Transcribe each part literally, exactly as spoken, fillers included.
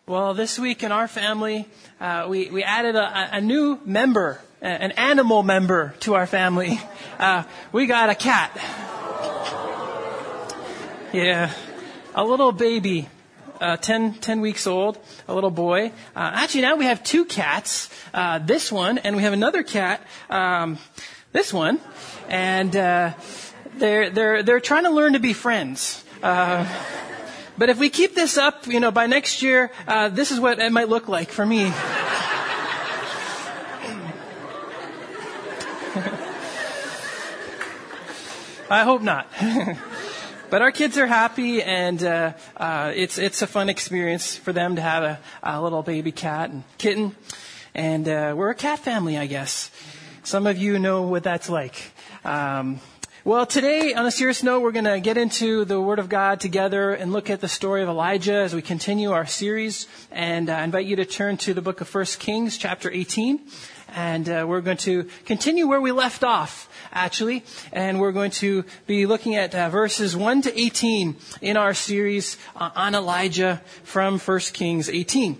Well, this week in our family, uh, we, we added a, a new member, an animal member to our family. Uh, we got a cat. Yeah, a little baby, uh, ten, ten weeks old, a little boy. Uh, actually, now we have two cats, uh, this one, and we have another cat, um, this one. And uh, they're, they're, they're trying to learn to be friends. Uh But if we keep this up, you know, by next year, uh, this is what it might look like for me. I hope not. But our kids are happy, and uh, uh, it's it's a fun experience for them to have a, a little baby cat and kitten. And uh, we're a cat family, I guess. Some of you know what that's like. Um Well, today, on a serious note, we're going to get into the Word of God together and look at the story of Elijah as we continue our series. And uh, I invite you to turn to the book of First Kings, chapter eighteen. And uh, we're going to continue where we left off, actually. And we're going to be looking at uh, verses one to eighteen in our series uh, on Elijah from First Kings eighteen.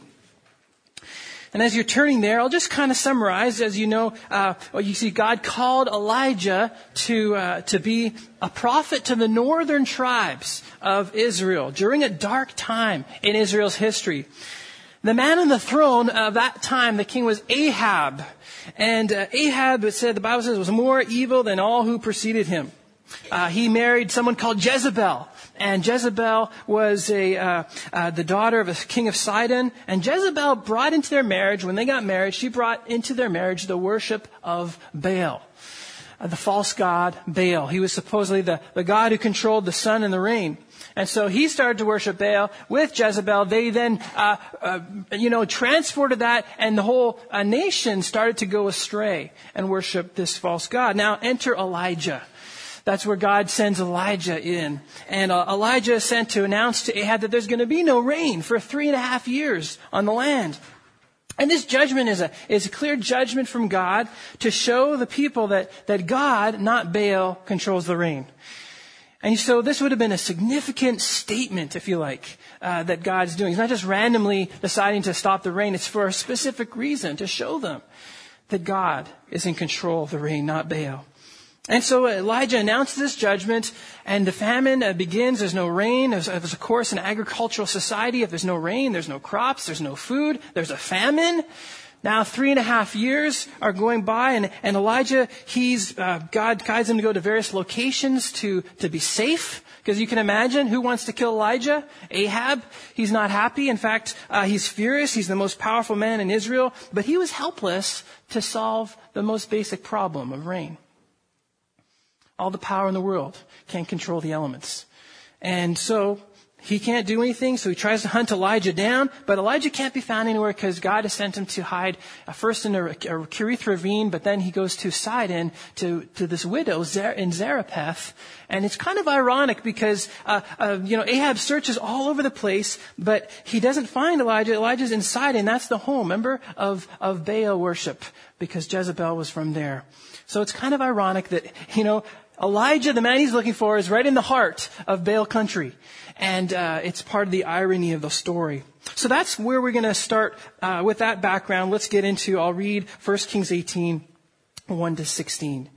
And as you're turning there, I'll just kind of summarize. As you know, uh, well, you see, God called Elijah to uh, to be a prophet to the northern tribes of Israel during a dark time in Israel's history. The man on the throne of that time, the king, was Ahab. And uh, Ahab, it said, the Bible says, was more evil than all who preceded him. Uh, he married someone called Jezebel. And Jezebel was a uh, uh, the daughter of a king of Sidon. And Jezebel brought into their marriage, when they got married, she brought into their marriage the worship of Baal, uh, the false god Baal. He was supposedly the, the god who controlled the sun and the rain. And so he started to worship Baal with Jezebel. They then, uh, uh, you know, transported that, and the whole uh, nation started to go astray and worship this false god. Now enter Elijah. That's where God sends Elijah in. And uh, Elijah is sent to announce to Ahab that there's going to be no rain for three and a half years on the land. And this judgment is a, is a clear judgment from God to show the people that, that God, not Baal, controls the rain. And so this would have been a significant statement, if you like, uh, that God's doing. He's not just randomly deciding to stop the rain. It's for a specific reason, to show them that God is in control of the rain, not Baal. And so Elijah announces this judgment, and the famine begins. There's no rain. There's, there's, of course, an agricultural society. If there's no rain, there's no crops, there's no food, there's a famine. Now, three and a half years are going by, and, and Elijah, he's, uh, God guides him to go to various locations to, to be safe. Because you can imagine, who wants to kill Elijah? Ahab. He's not happy. In fact, uh, he's furious. He's the most powerful man in Israel. But he was helpless to solve the most basic problem of rain. All the power in the world can't control the elements. And so he can't do anything, so he tries to hunt Elijah down, but Elijah can't be found anywhere because God has sent him to hide uh, first in a, a Kerith ravine, but then he goes to Sidon to, to this widow in Zarephath. And it's kind of ironic because, uh, uh, you know, Ahab searches all over the place, but he doesn't find Elijah. Elijah's in Sidon. That's the home, remember, of, of Baal worship, because Jezebel was from there. So it's kind of ironic that, you know, Elijah, the man he's looking for, is right in the heart of Baal country. And uh, it's part of the irony of the story. So that's where we're going to start uh, with that background. Let's get into, I'll read First Kings eighteen, one to sixteen.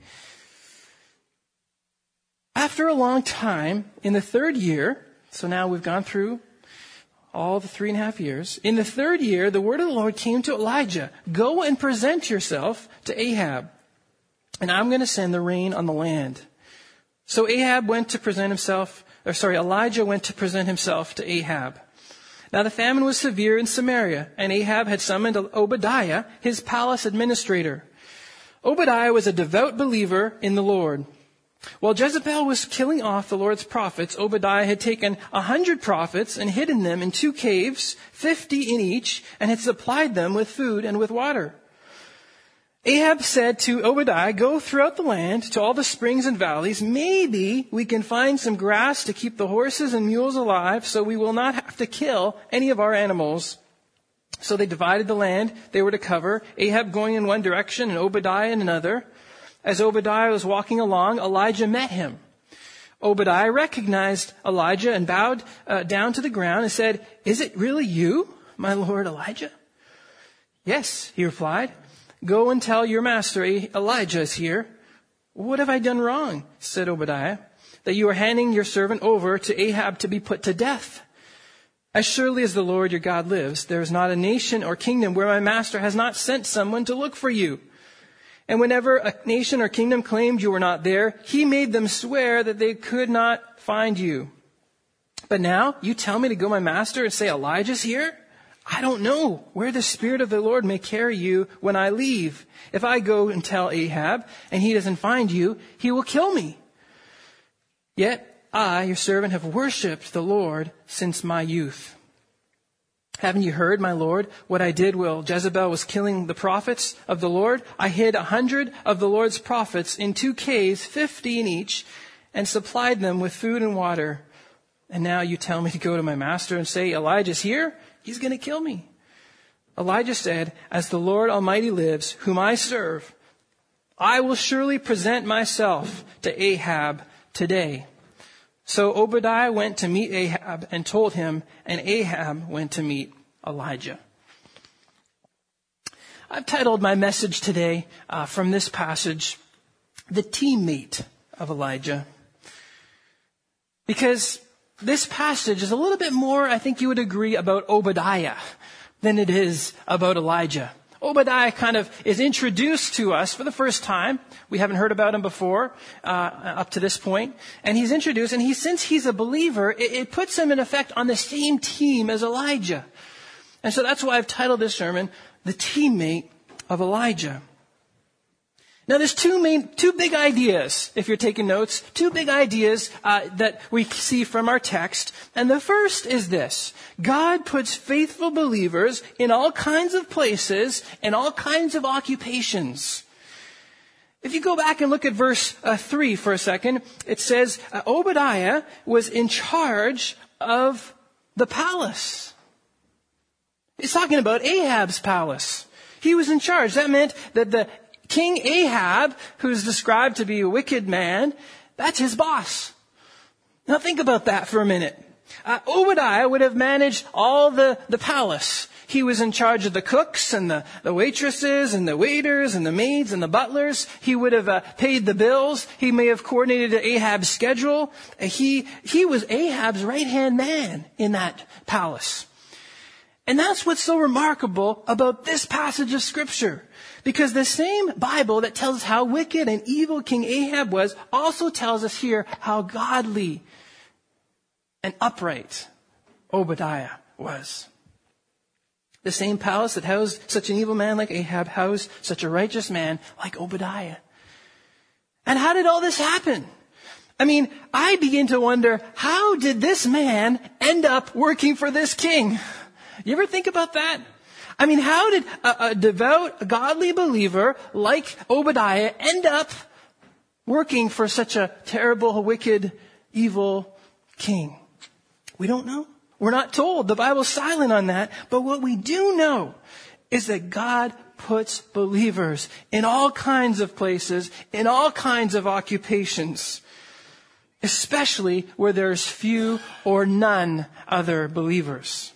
After a long time, in the third year, so now we've gone through all the three and a half years. In the third year, the word of the Lord came to Elijah. Go and present yourself to Ahab, and I'm going to send the rain on the land. So Ahab went to present himself, or sorry, Elijah went to present himself to Ahab. Now the famine was severe in Samaria, and Ahab had summoned Obadiah, his palace administrator. Obadiah was a devout believer in the Lord. While Jezebel was killing off the Lord's prophets, Obadiah had taken a hundred prophets and hidden them in two caves, fifty in each, and had supplied them with food and with water. Ahab said to Obadiah, go throughout the land to all the springs and valleys. Maybe we can find some grass to keep the horses and mules alive, so we will not have to kill any of our animals. So they divided the land they were to cover, Ahab going in one direction and Obadiah in another. As Obadiah was walking along, Elijah met him. Obadiah recognized Elijah and bowed uh, down to the ground and said, is it really you, my lord Elijah?" "Yes," he replied. "Go and tell your master Elijah is here." "What have I done wrong?" said Obadiah, "that you are handing your servant over to Ahab to be put to death? As surely as the Lord your God lives, there is not a nation or kingdom where my master has not sent someone to look for you. And whenever a nation or kingdom claimed you were not there, he made them swear that they could not find you. But now you tell me to go to my master and say Elijah's here? I don't know where the Spirit of the Lord may carry you when I leave. If I go and tell Ahab and he doesn't find you, he will kill me. Yet I, your servant, have worshipped the Lord since my youth. Haven't you heard, my Lord, what I did while Jezebel was killing the prophets of the Lord? I hid a hundred of the Lord's prophets in two caves, fifty in each, and supplied them with food and water. And now you tell me to go to my master and say, Elijah's here? He's going to kill me. Elijah said, as the Lord Almighty lives, whom I serve, I will surely present myself to Ahab today. So Obadiah went to meet Ahab and told him, and Ahab went to meet Elijah. I've titled my message today uh, from this passage, The Teammate of Elijah. Because this passage is a little bit more, I think you would agree, about Obadiah than it is about Elijah. Obadiah kind of is introduced to us for the first time. We haven't heard about him before, uh, up to this point. And he's introduced, and he, since he's a believer, it, it puts him in effect on the same team as Elijah. And so that's why I've titled this sermon, The Teammate of Elijah. Now there's two main, two big ideas, if you're taking notes, two big ideas uh, that we see from our text. And the first is this: God puts faithful believers in all kinds of places and all kinds of occupations. If you go back and look at verse uh, three for a second, it says uh, Obadiah was in charge of the palace. It's talking about Ahab's palace. He was in charge. That meant that the King Ahab, who's described to be a wicked man, that's his boss. Now think about that for a minute. Uh, Obadiah would have managed all the, the palace. He was in charge of the cooks and the, the waitresses and the waiters and the maids and the butlers. He would have uh, paid the bills. He may have coordinated Ahab's schedule. Uh, he, he was Ahab's right-hand man in that palace. And that's what's so remarkable about this passage of Scripture. Because the same Bible that tells us how wicked and evil King Ahab was also tells us here how godly and upright Obadiah was. The same palace that housed such an evil man like Ahab housed such a righteous man like Obadiah. And how did all this happen? I mean, I begin to wonder, how did this man end up working for this king? You ever think about that? I mean, how did a, a devout, godly believer like Obadiah end up working for such a terrible, wicked, evil king? We don't know. We're not told. The Bible's silent on that. But what we do know is that God puts believers in all kinds of places, in all kinds of occupations, especially where there's few or none other believers.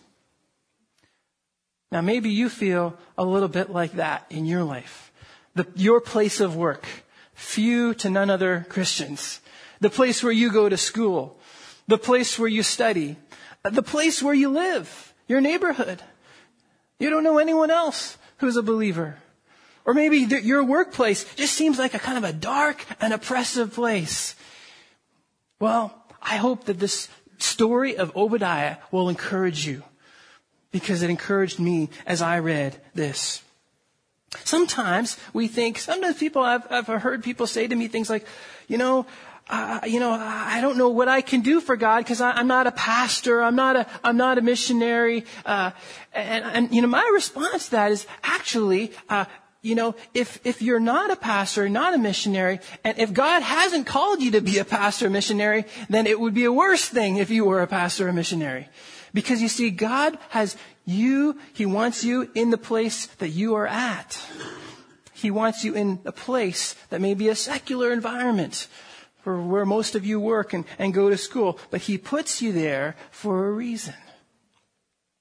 Now, maybe you feel a little bit like that in your life. The, your place of work, few to none other Christians. The place where you go to school. The place where you study. The place where you live. Your neighborhood. You don't know anyone else who's a believer. Or maybe the, your workplace just seems like a kind of a dark and oppressive place. Well, I hope that this story of Obadiah will encourage you. Because it encouraged me as I read this. Sometimes we think, sometimes people, I've, I've heard people say to me things like, you know, uh, you know, I don't know what I can do for God because I'm not a pastor, I'm not a, I'm not a missionary. Uh, and, and, you know, my response to that is actually, uh, you know, if, if you're not a pastor, not a missionary, and if God hasn't called you to be a pastor or missionary, then it would be a worse thing if you were a pastor or missionary. Because you see, God has you, He wants you in the place that you are at. He wants you in a place that may be a secular environment for where most of you work and, and go to school. But He puts you there for a reason.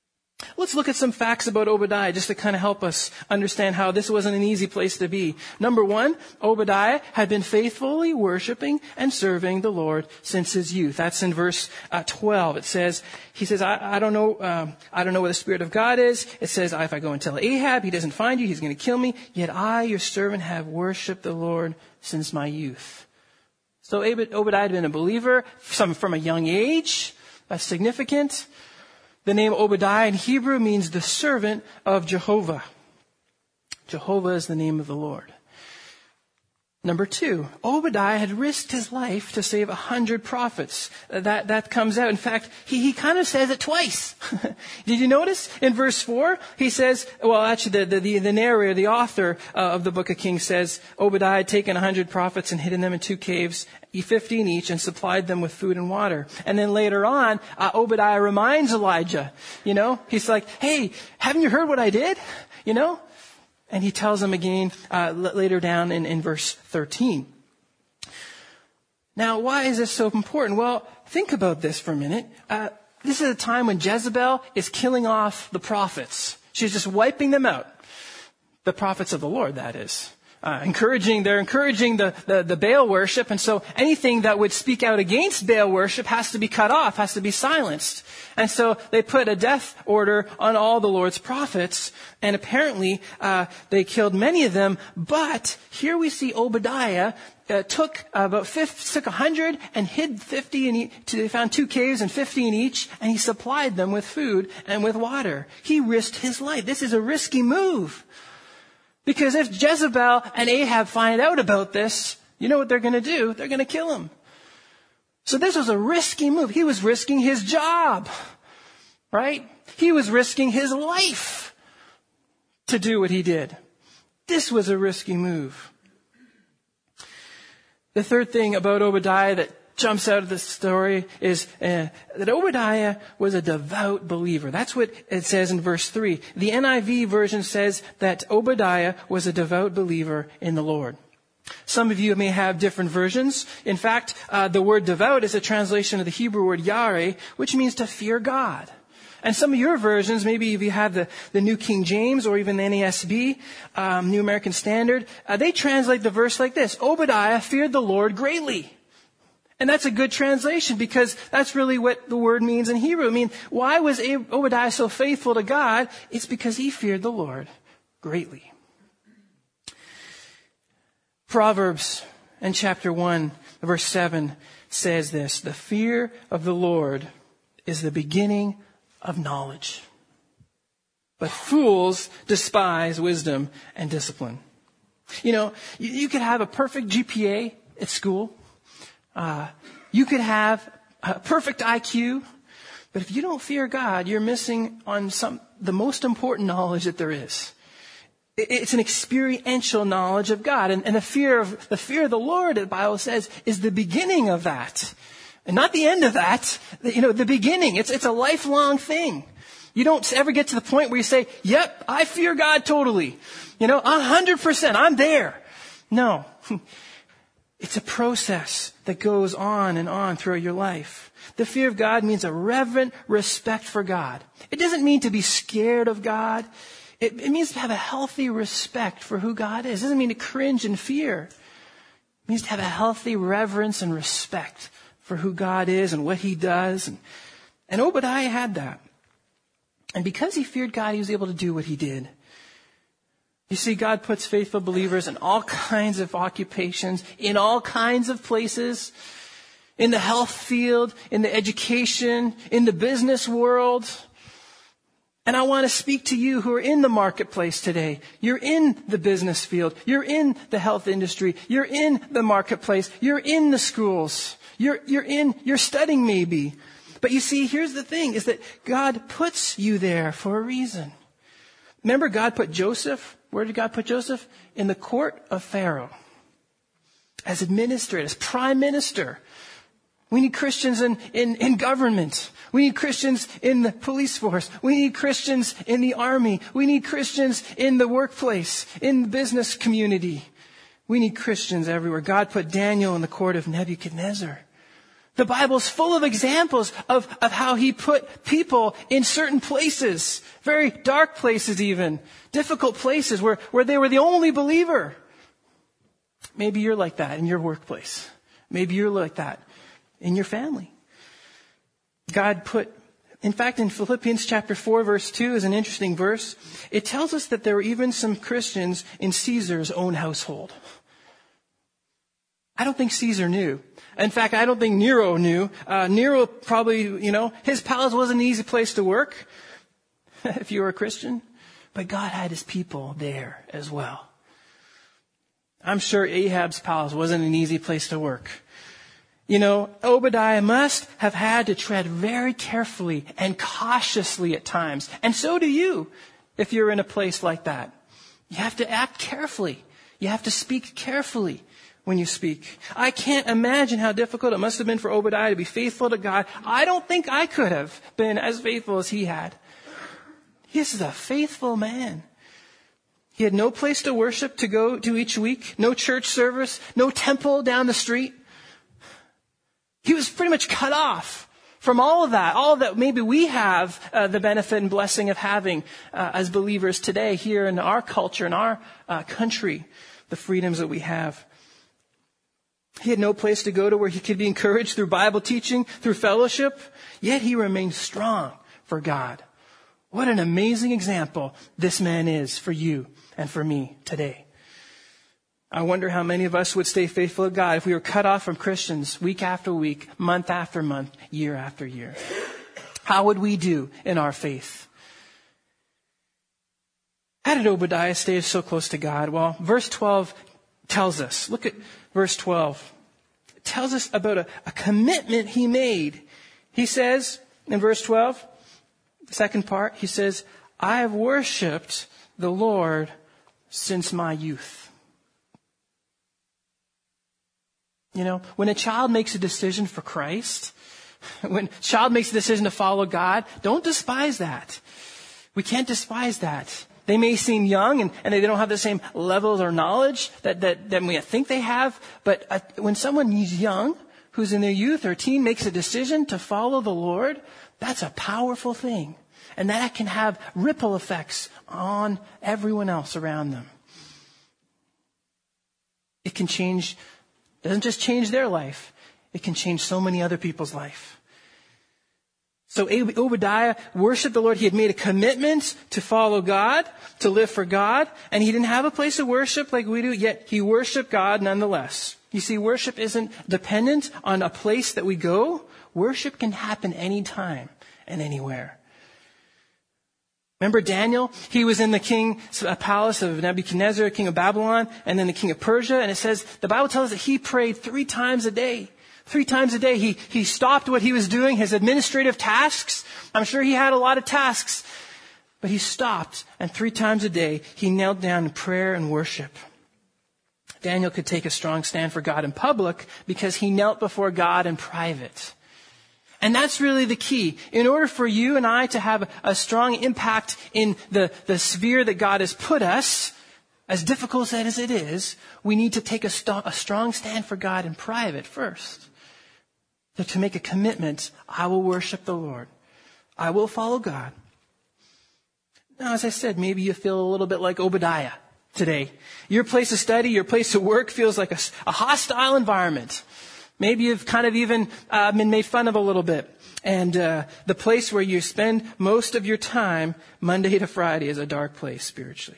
Let's look at some facts about Obadiah just to kind of help us understand how this wasn't an easy place to be. Number one, Obadiah had been faithfully worshiping and serving the Lord since his youth. That's in verse uh, twelve. It says, he says, I, I don't know, um, I don't know where the Spirit of God is. It says, if I go and tell Ahab, he doesn't find you, he's going to kill me. Yet I, your servant, have worshiped the Lord since my youth. So Obadiah had been a believer from, from a young age. That's significant. The name Obadiah in Hebrew means the servant of Jehovah. Jehovah is the name of the Lord. Number two, Obadiah had risked his life to save a hundred prophets. That, that comes out. In fact, he, he kind of says it twice. Did you notice? In verse four, he says, well, actually, the, the, the narrator, the author uh, of the book of Kings says, Obadiah had taken a hundred prophets and hidden them in two caves, fifteen each, and supplied them with food and water. And then later on, uh, Obadiah reminds Elijah, you know, he's like, hey, haven't you heard what I did? You know? And he tells him again uh, later down in, in verse thirteen. Now, why is this so important? Well, think about this for a minute. Uh, this is a time when Jezebel is killing off the prophets. She's just wiping them out. The prophets of the Lord, that is. Uh, encouraging, they're encouraging the, the, the Baal worship. And so anything that would speak out against Baal worship has to be cut off, has to be silenced. And so they put a death order on all the Lord's prophets. And apparently, uh, they killed many of them. But here we see Obadiah uh, took about fifty, took a hundred and hid fifty in each. They found two caves and fifty in each. And he supplied them with food and with water. He risked his life. This is a risky move. Because if Jezebel and Ahab find out about this, you know what they're going to do? They're going to kill him. So this was a risky move. He was risking his job, right? He was risking his life to do what he did. This was a risky move. The third thing about Obadiah that jumps out of the story is uh, that Obadiah was a devout believer. That's what it says in verse three. The N I V version says that Obadiah was a devout believer in the Lord. Some of you may have different versions. In fact, uh, the word devout is a translation of the Hebrew word yareh, which means to fear God. And some of your versions, maybe if you have the, the New King James or even the N A S B, um, New American Standard, uh, they translate the verse like this: Obadiah feared the Lord greatly. And that's a good translation because that's really what the word means in Hebrew. I mean, why was Obadiah so faithful to God? It's because he feared the Lord greatly. Proverbs in chapter one, verse seven says this: the fear of the Lord is the beginning of knowledge, but fools despise wisdom and discipline. You know, you, you could have a perfect G P A at school. Uh, you could have a perfect I Q, but if you don't fear God, you're missing on some the most important knowledge that there is. It, it's an experiential knowledge of God, and, and the fear of the fear of the Lord, the Bible says, is the beginning of that, and not the end of that. You know, the beginning. It's it's a lifelong thing. You don't ever get to the point where you say, "Yep, I fear God totally." You know, a hundred percent, I'm there. No. It's a process that goes on and on throughout your life. The fear of God means a reverent respect for God. It doesn't mean to be scared of God. It, it means to have a healthy respect for who God is. It doesn't mean to cringe in fear. It means to have a healthy reverence and respect for who God is and what he does. And, and Obadiah had that. And because he feared God, he was able to do what he did. You see, God puts faithful believers in all kinds of occupations, in all kinds of places, in the health field, in the education, in the business world. And I want to speak to you who are in the marketplace today. You're in the business field. You're in the health industry. You're in the marketplace. You're in the schools. You're, you're in, you're studying maybe. But you see, here's the thing, is that God puts you there for a reason. Remember, God put Joseph, where did God put Joseph? In the court of Pharaoh. As administrator, as prime minister. We need Christians in, in, in government. We need Christians in the police force. We need Christians in the army. We need Christians in the workplace, in the business community. We need Christians everywhere. God put Daniel in the court of Nebuchadnezzar. The Bible's full of examples of, of how he put people in certain places, very dark places even, difficult places where, where they were the only believer. Maybe you're like that in your workplace. Maybe you're like that in your family. God put, in fact, in Philippians chapter four, verse two is an interesting verse. It tells us that there were even some Christians in Caesar's own household. I don't think Caesar knew. In fact, I don't think Nero knew. Uh, Nero probably, you know, his palace wasn't an easy place to work if you were a Christian. But God had his people there as well. I'm sure Ahab's palace wasn't an easy place to work. You know, Obadiah must have had to tread very carefully and cautiously at times. And so do you if you're in a place like that. You have to act carefully. You have to speak carefully when you speak. I can't imagine how difficult it must have been for Obadiah to be faithful to God. I don't think I could have been as faithful as he had. This is a faithful man. He had no place to worship to go to each week, no church service, no temple down the street. He was pretty much cut off from all of that, all of that maybe we have uh, the benefit and blessing of having uh, as believers today here in our culture, in our uh, country, the freedoms that we have. He had no place to go to where he could be encouraged through Bible teaching, through fellowship, yet he remained strong for God. What an amazing example this man is for you and for me today. I wonder how many of us would stay faithful to God if we were cut off from Christians week after week, month after month, year after year. How would we do in our faith? How did Obadiah stay so close to God? Well, verse twelve tells us. Look at verse twelve. It tells us about a, a commitment he made. He says in verse twelve, the second part, he says, I have worshipped the Lord since my youth. You know, when a child makes a decision for Christ, when a child makes a decision to follow God, don't despise that. We can't despise that. They may seem young and, and they don't have the same levels or knowledge that, that, that we think they have. But uh, when someone is young, who's in their youth or teen, makes a decision to follow the Lord, that's a powerful thing. And that can have ripple effects on everyone else around them. It can change, doesn't just change their life. It can change so many other people's life. So Obadiah worshiped the Lord. He had made a commitment to follow God, to live for God. And he didn't have a place of worship like we do, yet he worshiped God nonetheless. You see, worship isn't dependent on a place that we go. Worship can happen anytime and anywhere. Remember Daniel? He was in the king's palace of Nebuchadnezzar, king of Babylon, and then the king of Persia. And it says, the Bible tells us that he prayed three times a day. Three times a day. He, he stopped what he was doing, his administrative tasks. I'm sure he had a lot of tasks. But he stopped, and three times a day, he knelt down in prayer and worship. Daniel could take a strong stand for God in public because he knelt before God in private. And that's really the key. In order for you and I to have a strong impact in the, the sphere that God has put us, as difficult as it is, we need to take a, st- a strong stand for God in private first. So to make a commitment, I will worship the Lord. I will follow God. Now, as I said, maybe you feel a little bit like Obadiah today. Your place of study, your place of work feels like a, a hostile environment. Maybe you've kind of even uh, been made fun of a little bit. And uh, the place where you spend most of your time, Monday to Friday, is a dark place spiritually.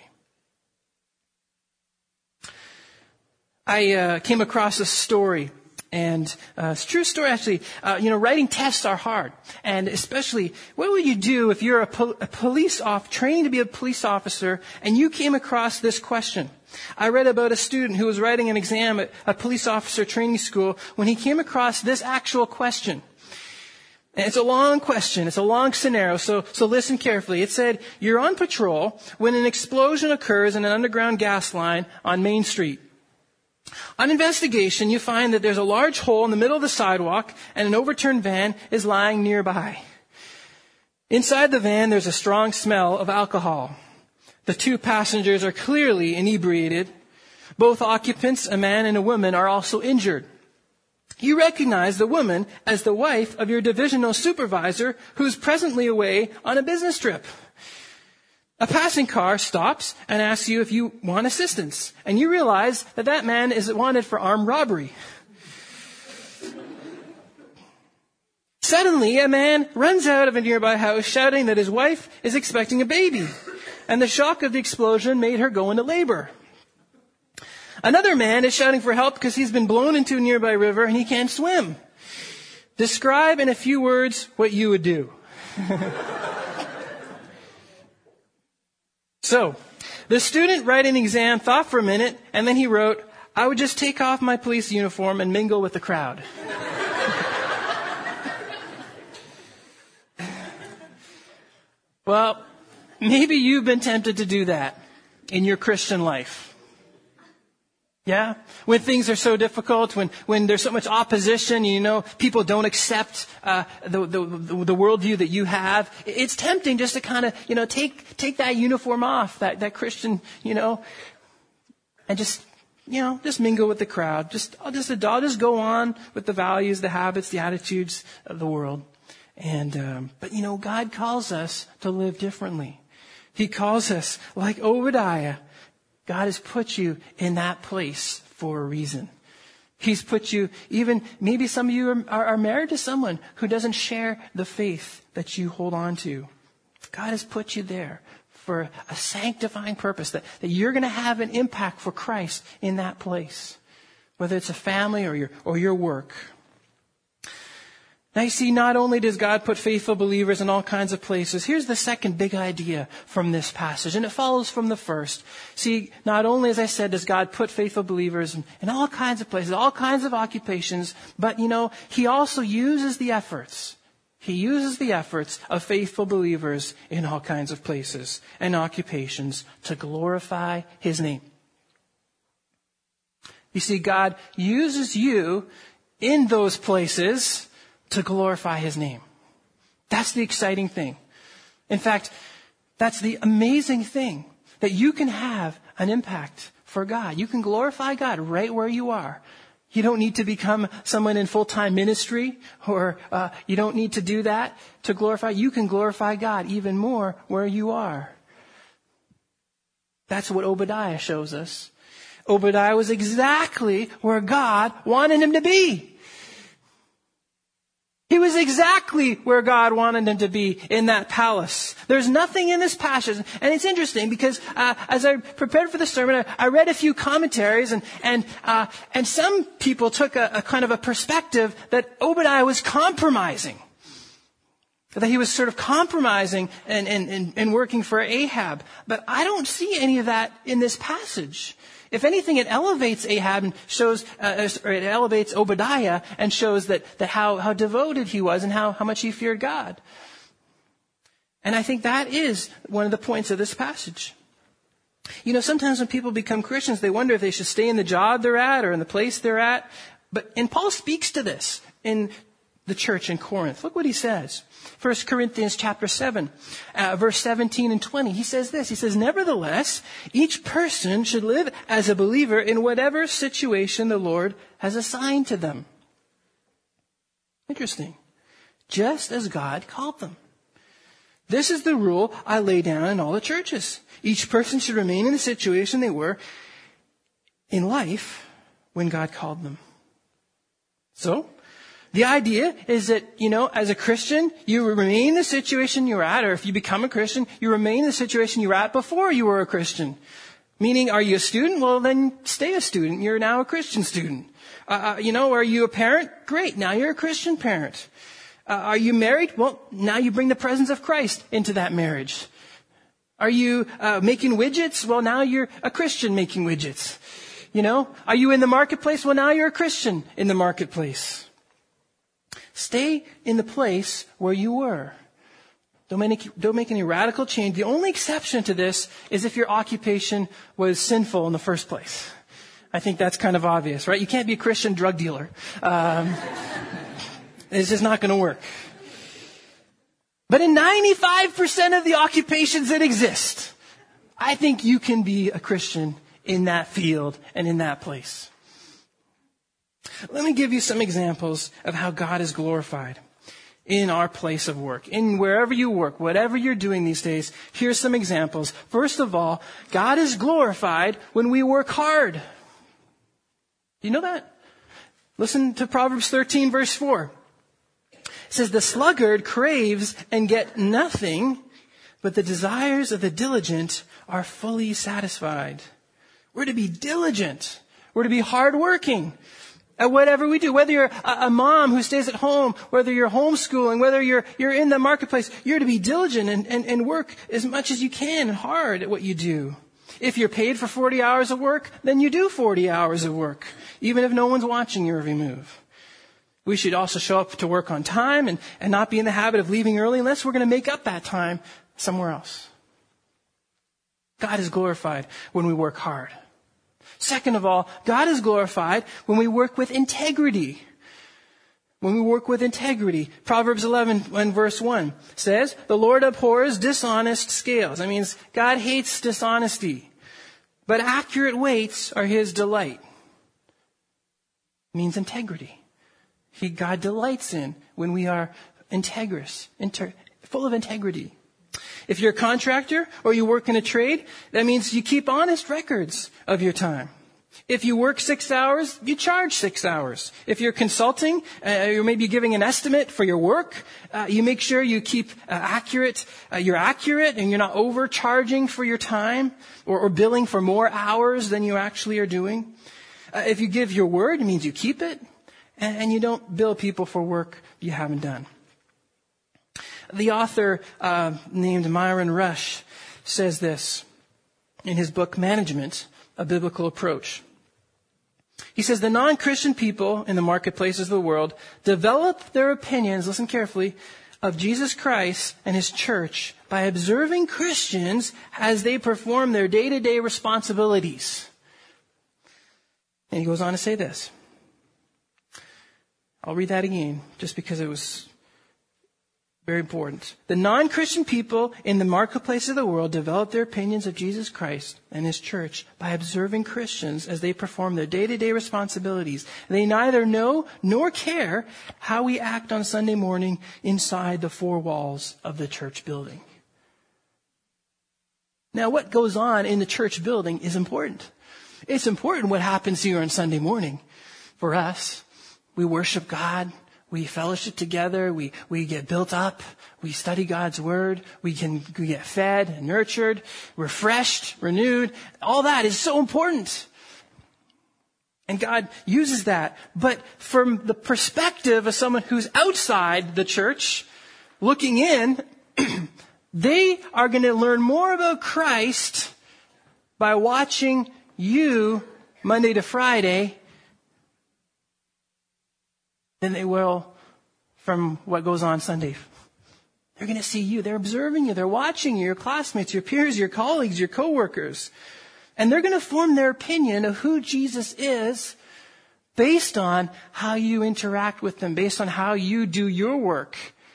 I uh, came across a story, and uh, it's a true story actually. Uh, you know, writing tests are hard. And especially, what would you do if you're a, pol- a police off training to be a police officer, and you came across this question? I read about a student who was writing an exam at a police officer training school when he came across this actual question. And it's a long question. It's a long scenario. So, so listen carefully. It said, you're on patrol when an explosion occurs in an underground gas line on Main Street. On investigation, you find that there's a large hole in the middle of the sidewalk and an overturned van is lying nearby. Inside the van, there's a strong smell of alcohol. The two passengers are clearly inebriated. Both occupants, a man and a woman, are also injured. You recognize the woman as the wife of your divisional supervisor who's presently away on a business trip. A passing car stops and asks you if you want assistance, and you realize that that man is wanted for armed robbery. Suddenly, a man runs out of a nearby house shouting that his wife is expecting a baby, and the shock of the explosion made her go into labor. Another man is shouting for help because he's been blown into a nearby river and he can't swim. Describe in a few words what you would do. So, the student writing the exam thought for a minute, and then he wrote, I would just take off my police uniform and mingle with the crowd. Well, maybe you've been tempted to do that in your Christian life. Yeah? When things are so difficult, when, when there's so much opposition, you know, people don't accept uh, the, the, the worldview that you have, it's tempting just to kind of, you know, take take that uniform off, that, that Christian, you know, and just, you know, just mingle with the crowd. Just, I'll just, I'll just go on with the values, the habits, the attitudes of the world. And, um, but you know, God calls us to live differently. He calls us like Obadiah. God has put you in that place for a reason. He's put you, even maybe some of you are, are, are married to someone who doesn't share the faith that you hold on to. God has put you there for a sanctifying purpose, that, that you're going to have an impact for Christ in that place, whether it's a family or your, or your work. Now you see, not only does God put faithful believers in all kinds of places, here's the second big idea from this passage, and it follows from the first. See, not only, as I said, does God put faithful believers in, in all kinds of places, all kinds of occupations, but, you know, He also uses the efforts. He uses the efforts of faithful believers in all kinds of places and occupations to glorify His name. You see, God uses you in those places to glorify His name. That's the exciting thing. In fact, that's the amazing thing, that you can have an impact for God. You can glorify God right where you are. You don't need to become someone in full-time ministry, or uh, you don't need to do that to glorify. You can glorify God even more where you are. That's what Obadiah shows us. Obadiah was exactly where God wanted him to be. He was exactly where God wanted him to be, in that palace. There's nothing in this passage. And it's interesting because uh, as I prepared for the sermon, I, I read a few commentaries, and and uh, and some people took a, a kind of a perspective that Obadiah was compromising. That he was sort of compromising and, and, and, and working for Ahab. But I don't see any of that in this passage. If anything, it elevates Ahab and shows, uh, or it elevates Obadiah and shows that, that how, how devoted he was and how, how much he feared God. And I think that is one of the points of this passage. You know, sometimes when people become Christians, they wonder if they should stay in the job they're at or in the place they're at. But, and Paul speaks to this in the church in Corinth. Look what he says. First Corinthians chapter seven, uh, verse seventeen and twenty. He says this. He says, nevertheless, each person should live as a believer in whatever situation the Lord has assigned to them. Interesting. Just as God called them. This is the rule I lay down in all the churches. Each person should remain in the situation they were in life when God called them. So, the idea is that, you know, as a Christian, you remain in the situation you're at, or if you become a Christian, you remain in the situation you were at before you were a Christian. Meaning, are you a student? Well, then stay a student. You're now a Christian student. Uh, you know, are you a parent? Great. Now you're a Christian parent. Uh, are you married? Well, now you bring the presence of Christ into that marriage. Are you uh, making widgets? Well, now you're a Christian making widgets. You know, are you in the marketplace? Well, now you're a Christian in the marketplace. Stay in the place where you were. Don't make, don't make any radical change. The only exception to this is if your occupation was sinful in the first place. I think that's kind of obvious, right? You can't be a Christian drug dealer. Um, it's just not going to work. But in ninety-five percent of the occupations that exist, I think you can be a Christian in that field and in that place. Let me give you some examples of how God is glorified in our place of work, in wherever you work, whatever you're doing these days. Here's some examples. First of all, God is glorified when we work hard. You know that? Listen to Proverbs thirteen, verse four. It says, the sluggard craves and get nothing, but the desires of the diligent are fully satisfied. We're to be diligent. We're to be hardworking at whatever we do. Whether you're a, a mom who stays at home, whether you're homeschooling, whether you're you're in the marketplace, you're to be diligent and, and, and work as much as you can hard at what you do. If you're paid for forty hours of work, then you do forty hours of work, even if no one's watching your every move. We should also show up to work on time and, and not be in the habit of leaving early unless we're going to make up that time somewhere else. God is glorified when we work hard. Second of all, God is glorified when we work with integrity. When we work with integrity. Proverbs eleven and verse one says, the Lord abhors dishonest scales. That means God hates dishonesty. But accurate weights are his delight. It means integrity. He, God delights in when we are integrous, inter, full of integrity. If you're a contractor or you work in a trade, that means you keep honest records of your time. If you work six hours, you charge six hours. If you're consulting, uh, you're maybe giving an estimate for your work, uh, you make sure you keep uh, accurate, uh, you're accurate and you're not overcharging for your time or, or billing for more hours than you actually are doing. Uh, if you give your word, it means you keep it and, and you don't bill people for work you haven't done. The author uh, named Myron Rush says this in his book, Management, A Biblical Approach. He says, the non-Christian people in the marketplaces of the world develop their opinions, listen carefully, of Jesus Christ and his church by observing Christians as they perform their day-to-day responsibilities. And he goes on to say this. I'll read that again just because it was very important. The non-Christian people in the marketplace of the world develop their opinions of Jesus Christ and his church by observing Christians as they perform their day-to-day responsibilities. They neither know nor care how we act on Sunday morning inside the four walls of the church building. Now, what goes on in the church building is important. It's important what happens here on Sunday morning for us. We worship God. We fellowship together. We, we get built up. We study God's word. We can we get fed, nurtured, refreshed, renewed. All that is so important. And God uses that. But from the perspective of someone who's outside the church, looking in, they are going to learn more about Christ by watching you Monday to Friday than they will from what goes on Sunday. They're going to see you. They're observing you. They're watching you, your classmates, your peers, your colleagues, your coworkers. And they're going to form their opinion of who Jesus is based on how you interact with them, based on how you do your work.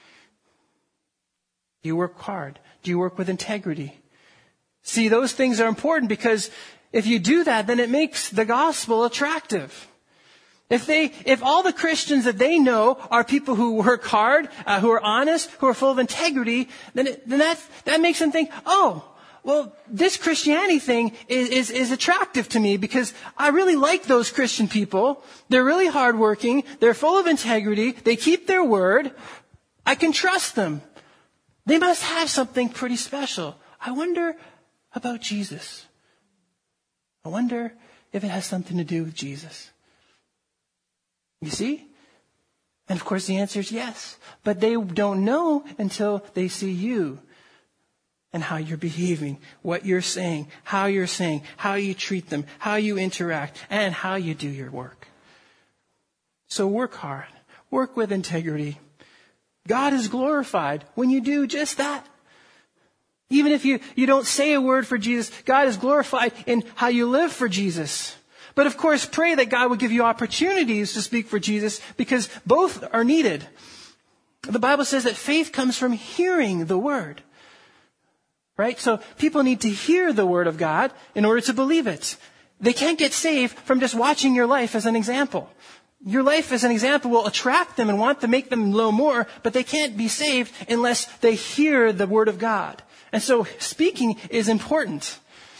Do you work hard? Do you work with integrity? See, those things are important because if you do that, then it makes the gospel attractive. If they, if all the Christians that they know are people who work hard, uh, who are honest, who are full of integrity, then it, then that that makes them think, oh, well, this Christianity thing is, is is attractive to me because I really like those Christian people. They're really hardworking. They're full of integrity. They keep their word. I can trust them. They must have something pretty special. I wonder about Jesus. I wonder if it has something to do with Jesus. You see? And of course the answer is yes. But they don't know until they see you and how you're behaving, what you're saying, how you're saying, how you treat them, how you interact, and how you do your work. So work hard. Work with integrity. God is glorified when you do just that. Even if you, you don't say a word for Jesus, God is glorified in how you live for Jesus. But of course, pray that God will give you opportunities to speak for Jesus because both are needed. The Bible says that faith comes from hearing the word. Right? So people need to hear the word of God in order to believe it. They can't get saved from just watching your life as an example. Your life as an example will attract them and want to make them know more, but they can't be saved unless they hear the word of God. And so speaking is important.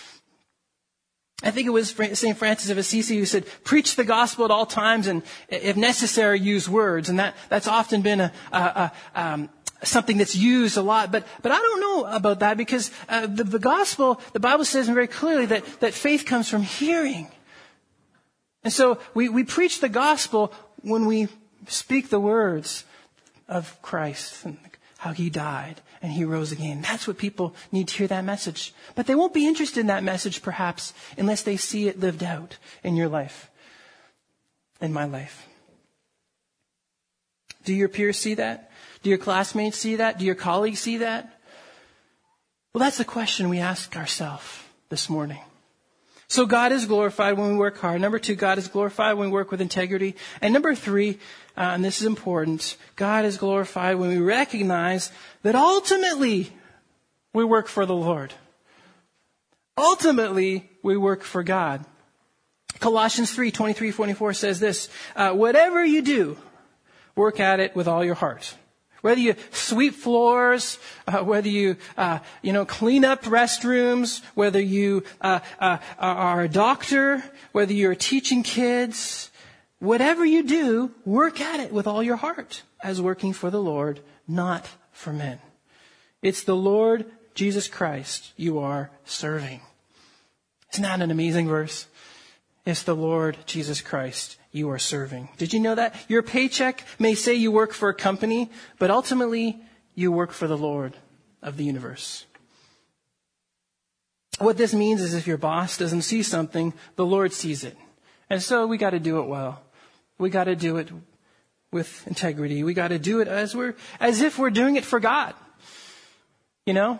I think it was Saint Francis of Assisi who said, preach the gospel at all times and if necessary, use words. And that, that's often been a, a, a um, something that's used a lot. But, but I don't know about that because uh, the, the gospel, the Bible says very clearly that, that faith comes from hearing. And so we, we preach the gospel when we speak the words of Christ and how he died and he rose again. That's what people need to hear, that message. But they won't be interested in that message perhaps unless they see it lived out in your life, in my life. Do your peers see that? Do your classmates see that? Do your colleagues see that? Well, that's the question we ask ourselves this morning. So God is glorified when we work hard. Number two, God is glorified when we work with integrity. And number three, uh, and this is important, God is glorified when we recognize that ultimately we work for the Lord. Ultimately, we work for God. Colossians three, twenty-three, twenty-four says this, uh, whatever you do, work at it with all your heart. Whether you sweep floors, uh, whether you, uh, you know, clean up restrooms, whether you uh, uh, are a doctor, whether you're teaching kids, whatever you do, work at it with all your heart as working for the Lord, not for men. It's the Lord Jesus Christ you are serving. Isn't that an amazing verse? It's the Lord Jesus Christ you are serving. Did you know that? Your paycheck may say you work for a company, but ultimately you work for the Lord of the universe. What this means is if your boss doesn't see something, the Lord sees it. And so we got to do it well. We got to do it with integrity. We got to do it as we're, as if we're doing it for God. You know?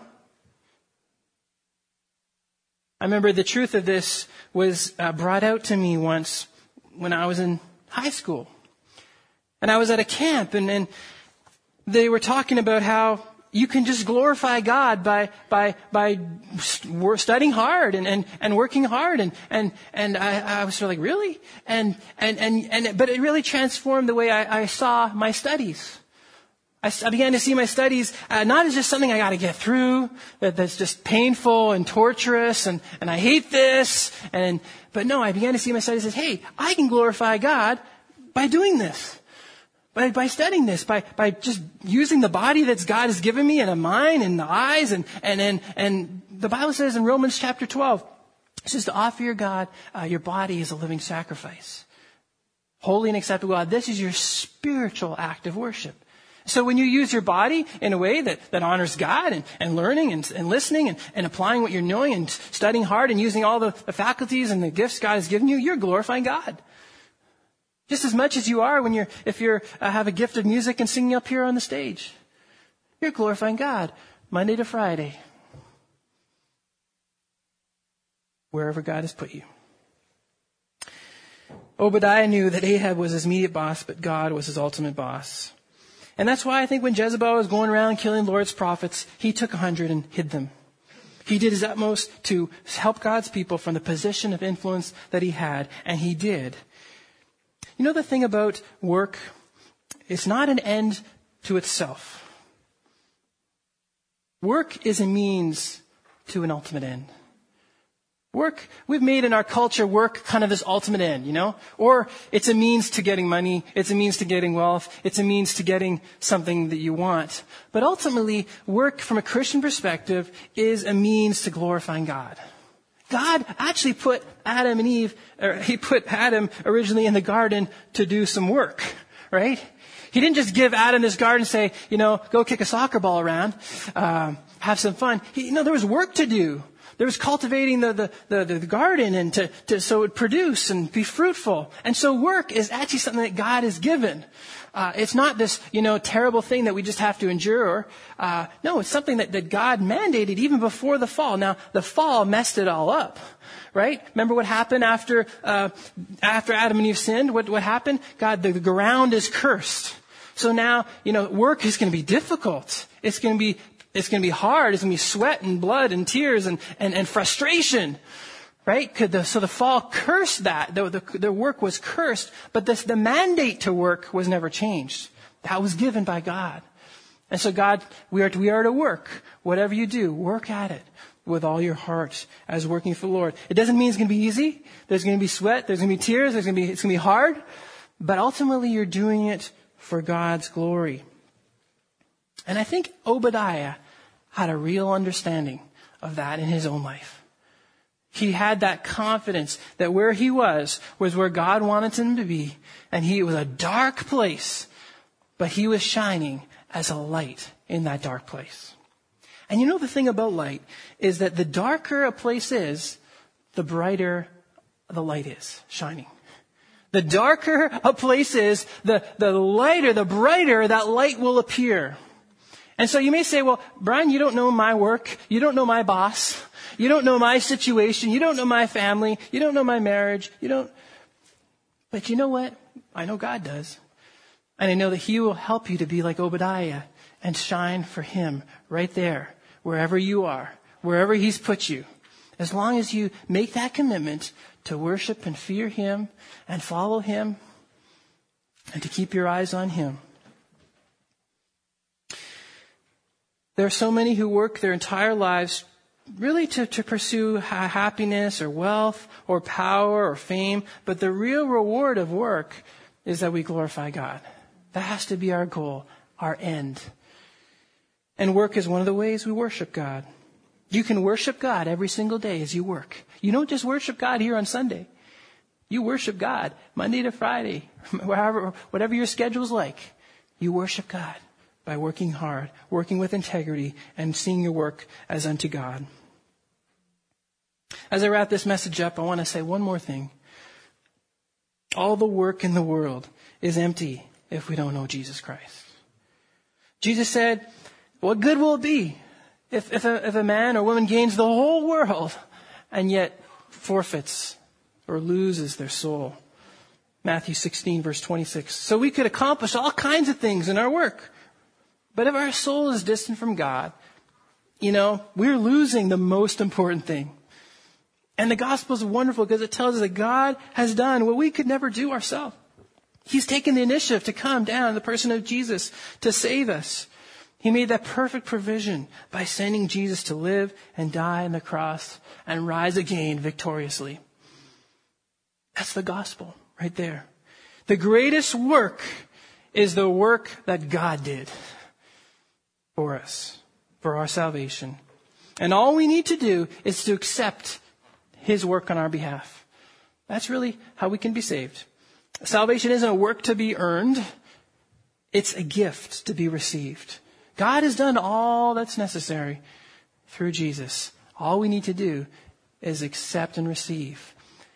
I remember the truth of this was uh, brought out to me once when I was in high school. And I was at a camp and, and they were talking about how you can just glorify God by, by, by studying hard and, and, and working hard. And, and, and I, I was sort of like, really? And, and, and, and, but it really transformed the way I, I saw my studies. I, I began to see my studies uh, not as just something I got to get through, that, that's just painful and torturous, and, and I hate this. And but no, I began to see my studies as, hey, I can glorify God by doing this, by by studying this, by by just using the body that God has given me and a mind and the eyes, and and and and the Bible says in Romans chapter twelve, it says to offer your God uh, your body as a living sacrifice, holy and acceptable God. This is your spiritual act of worship. So when you use your body in a way that, that honors God and, and learning and, and listening and, and applying what you're knowing and studying hard and using all the, the faculties and the gifts God has given you, you're glorifying God. Just as much as you are when you're, if you're, uh, have a gift of music and singing up here on the stage. You're glorifying God Monday to Friday. Wherever God has put you. Obadiah knew that Ahab was his immediate boss, but God was his ultimate boss. And that's why I think when Jezebel was going around killing the Lord's prophets, he took a hundred and hid them. He did his utmost to help God's people from the position of influence that he had, and he did. You know the thing about work? It's not an end to itself. Work is a means to an ultimate end. Work, we've made in our culture work kind of this ultimate end, you know? Or it's a means to getting money, it's a means to getting wealth, it's a means to getting something that you want. But ultimately, work from a Christian perspective is a means to glorifying God. God actually put Adam and Eve, or he put Adam originally in the garden to do some work, right? He didn't just give Adam this garden and say, you know, go kick a soccer ball around, um, have some fun. He, you know, there was work to do. There was cultivating the, the, the, the garden and to, to, so it would produce and be fruitful. And so work is actually something that God has given. Uh, it's not this, you know, terrible thing that we just have to endure. Uh, no, it's something that, that God mandated even before the fall. Now, the fall messed it all up, right? Remember what happened after, uh, after Adam and Eve sinned? What, what happened? God, the, the ground is cursed. So now, you know, work is going to be difficult. It's going to be It's going to be hard. It's going to be sweat and blood and tears and, and, and frustration, right? Could the, so the fall cursed that. The, the, the work was cursed, but this, the mandate to work was never changed. That was given by God. And so God, we are, we are to work. Whatever you do, work at it with all your heart as working for the Lord. It doesn't mean it's going to be easy. There's going to be sweat. There's going to be tears. There's going to be, it's going to be hard. But ultimately, you're doing it for God's glory. And I think Obadiah had a real understanding of that in his own life. He had that confidence that where he was was where God wanted him to be. And he it was a dark place, but he was shining as a light in that dark place. And you know the thing about light is that the darker a place is, the brighter the light is shining. The darker a place is, the, the lighter, the brighter that light will appear. And so you may say, well, Brian, you don't know my work. You don't know my boss. You don't know my situation. You don't know my family. You don't know my marriage. You don't. But you know what? I know God does. And I know that he will help you to be like Obadiah and shine for him right there, wherever you are, wherever he's put you. As long as you make that commitment to worship and fear him and follow him and to keep your eyes on him. There are so many who work their entire lives really to, to pursue ha- happiness or wealth or power or fame. But the real reward of work is that we glorify God. That has to be our goal, our end. And work is one of the ways we worship God. You can worship God every single day as you work. You don't just worship God here on Sunday. You worship God Monday to Friday, whatever, whatever your schedule's like. You worship God by working hard, working with integrity, and seeing your work as unto God. As I wrap this message up, I want to say one more thing. All the work in the world is empty if we don't know Jesus Christ. Jesus said, what good will it be if, if, a, if a man or woman gains the whole world and yet forfeits or loses their soul? Matthew sixteen, verse twenty-six. So we could accomplish all kinds of things in our work. But if our soul is distant from God, you know, we're losing the most important thing. And the gospel is wonderful because it tells us that God has done what we could never do ourselves. He's taken the initiative to come down in the person of Jesus to save us. He made that perfect provision by sending Jesus to live and die on the cross and rise again victoriously. That's the gospel right there. The greatest work is the work that God did for us, for our salvation. And all we need to do is to accept his work on our behalf. That's really how we can be saved. Salvation isn't a work to be earned. It's a gift to be received. God has done all that's necessary through Jesus. All we need to do is accept and receive.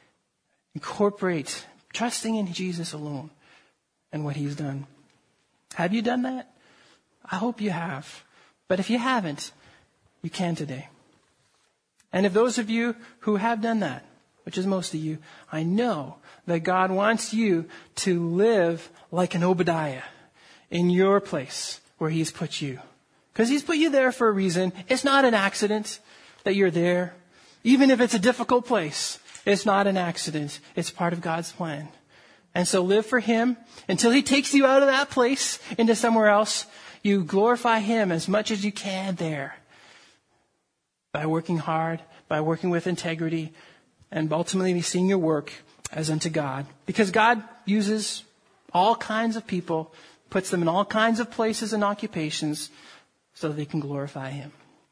Incorporate trusting in Jesus alone and what he's done. Have you done that? I hope you have. But if you haven't, you can today. And if those of you who have done that, which is most of you, I know that God wants you to live like an Obadiah in your place where he's put you. Because he's put you there for a reason. It's not an accident that you're there. Even if it's a difficult place, it's not an accident. It's part of God's plan. And so live for him until he takes you out of that place into somewhere else. You glorify him as much as you can there by working hard, by working with integrity, and ultimately seeing your work as unto God. Because God uses all kinds of people, puts them in all kinds of places and occupations so that they can glorify him.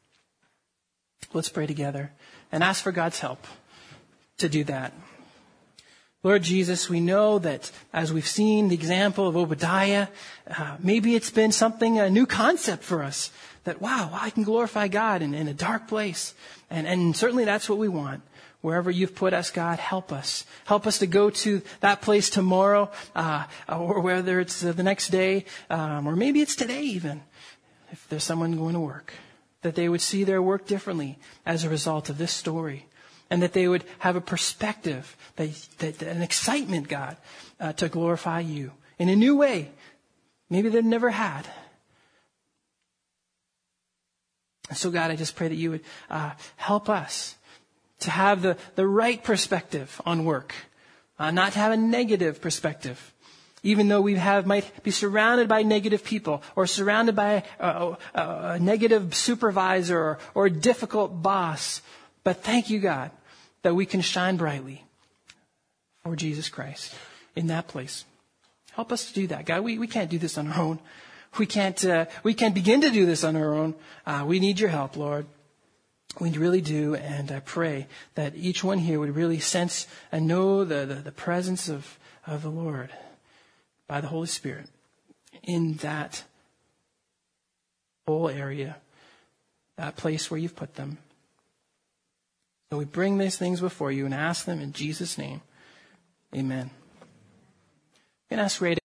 Let's pray together and ask for God's help to do that. Lord Jesus, we know that as we've seen the example of Obadiah, uh, maybe it's been something, a new concept for us. That, wow, I can glorify God in, in a dark place. And, and certainly that's what we want. Wherever you've put us, God, help us. Help us to go to that place tomorrow, uh, or whether it's uh, the next day, um, or maybe it's today even, if there's someone going to work. That they would see their work differently as a result of this story. And that they would have a perspective, that, that, an excitement, God, uh, to glorify you in a new way. Maybe they've never had. So God, I just pray that you would uh, help us to have the, the right perspective on work, uh, not to have a negative perspective. Even though we have might be surrounded by negative people or surrounded by a, a, a negative supervisor or, or a difficult boss. But thank you, God, that we can shine brightly for Jesus Christ in that place. Help us to do that, God. We, we can't do this on our own. We can't, uh, we can't begin to do this on our own. Uh, we need your help, Lord. We really do. And I pray that each one here would really sense and know the, the, the presence of, of the Lord by the Holy Spirit in that whole area, that place where you've put them. So we bring these things before you and ask them in Jesus' name. Amen. I'm going to ask Ray to